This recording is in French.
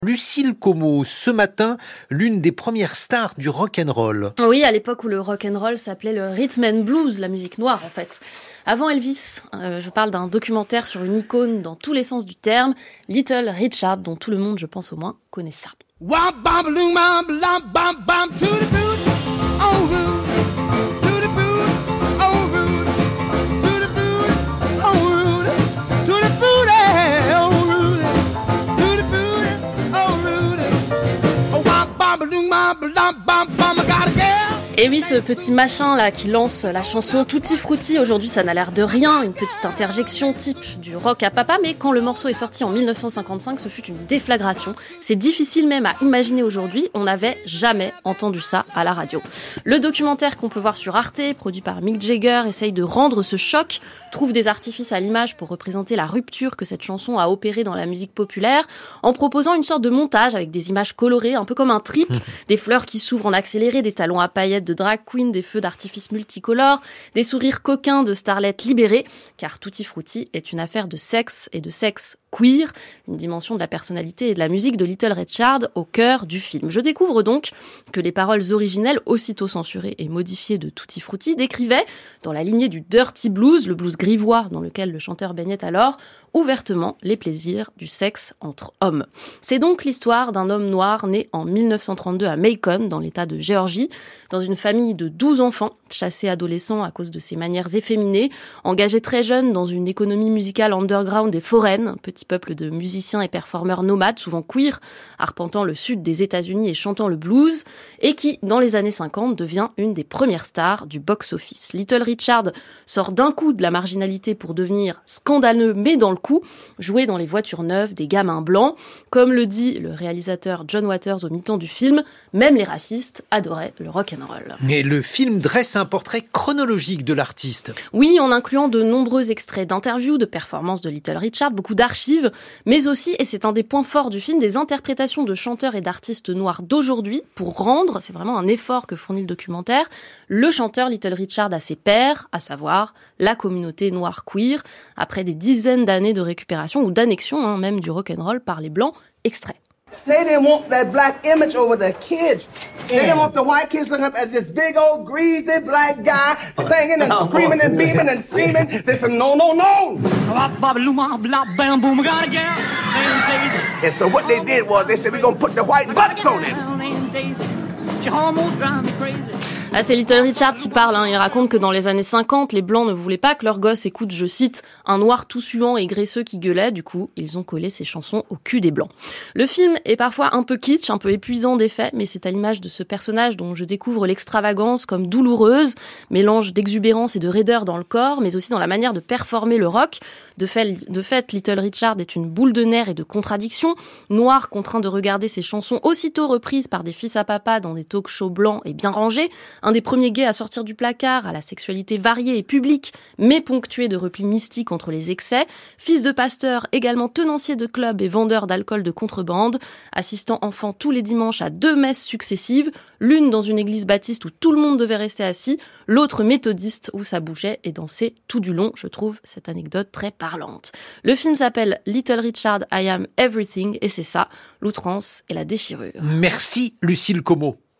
Lucille Como, ce matin, l'une des premières stars du rock'n'roll. Oui, à l'époque où le rock'n'roll s'appelait le rhythm and blues, la musique noire en fait. Avant Elvis, je parle d'un documentaire sur une icône dans tous les sens du terme, Little Richard, dont tout le monde, je pense au moins, connaît ça. Et oui, ce petit machin là qui lance la chanson Tutti Frutti, aujourd'hui ça n'a l'air de rien, une petite interjection type du rock à papa, mais quand le morceau est sorti en 1955, ce fut une déflagration. C'est difficile même à imaginer aujourd'hui, on n'avait jamais entendu ça à la radio. Le documentaire qu'on peut voir sur Arte, produit par Mick Jagger, essaye de rendre ce choc, trouve des artifices à l'image pour représenter la rupture que cette chanson a opérée dans la musique populaire, en proposant une sorte de montage avec des images colorées, un peu comme un trip, des fleurs qui s'ouvrent en accéléré, des talons à paillettes de drag queen, des feux d'artifice multicolores, des sourires coquins de starlettes libérées, car Tutti Frutti est une affaire de sexe et de sexe queer, une dimension de la personnalité et de la musique de Little Richard au cœur du film. Je découvre donc que les paroles originelles, aussitôt censurées et modifiées de Tutti Frutti, décrivaient, dans la lignée du dirty blues, le blues grivois dans lequel le chanteur baignait alors, ouvertement les plaisirs du sexe entre hommes. C'est donc l'histoire d'un homme noir né en 1932 à Macon, dans l'état de Géorgie, dans une famille de 12 enfants, chassé adolescent à cause de ses manières efféminées, engagé très jeune dans une économie musicale underground et foraine, petit peuple de musiciens et performeurs nomades, souvent queer, arpentant le sud des États-Unis et chantant le blues, et qui, dans les années 50, devient une des premières stars du box-office. Little Richard sort d'un coup de la marginalité pour devenir scandaleux, mais dans le coup, jouer dans les voitures neuves des gamins blancs. Comme le dit le réalisateur John Waters au mi-temps du film, même les racistes adoraient le rock'n'roll. Et le film dresse un portrait chronologique de l'artiste. Oui, en incluant de nombreux extraits d'interviews, de performances de Little Richard, beaucoup d'archives, mais aussi, et c'est un des points forts du film, des interprétations de chanteurs et d'artistes noirs d'aujourd'hui pour rendre, c'est vraiment un effort que fournit le documentaire, le chanteur Little Richard à ses pairs, à savoir la communauté noire queer, après des dizaines d'années de récupération ou d'annexion même du rock'n'roll par les Blancs. Extrait. They didn't want that black image over the kids. They didn't want the white kids looking up at this big old greasy black guy singing and screaming and beaming and scheming. They said, no, no, no. And so what they did was they said, we're going to put the white butts on it. Ah, c'est Little Richard qui parle, Il raconte que dans les années 50, les Blancs ne voulaient pas que leurs gosses écoutent, je cite, un noir tout suant et graisseux qui gueulait. Du coup, ils ont collé ces chansons au cul des Blancs. Le film est parfois un peu kitsch, un peu épuisant d'effets, mais c'est à l'image de ce personnage dont je découvre l'extravagance comme douloureuse, mélange d'exubérance et de raideur dans le corps, mais aussi dans la manière de performer le rock. De fait, Little Richard est une boule de nerfs et de contradictions. Noir, contraint de regarder ses chansons aussitôt reprises par des fils à papa dans des talk-shows blancs et bien rangés. Un des premiers gays à sortir du placard, à la sexualité variée et publique, mais ponctuée de replis mystiques contre les excès. Fils de pasteur, également tenancier de club et vendeur d'alcool de contrebande. Assistant enfant tous les dimanches à 2 messes successives. L'une dans une église baptiste où tout le monde devait rester assis. L'autre méthodiste où ça bougeait et dansait tout du long. Je trouve cette anecdote très parlante. Le film s'appelle Little Richard, I Am Everything et c'est ça, l'outrance et la déchirure. Merci Lucille Como.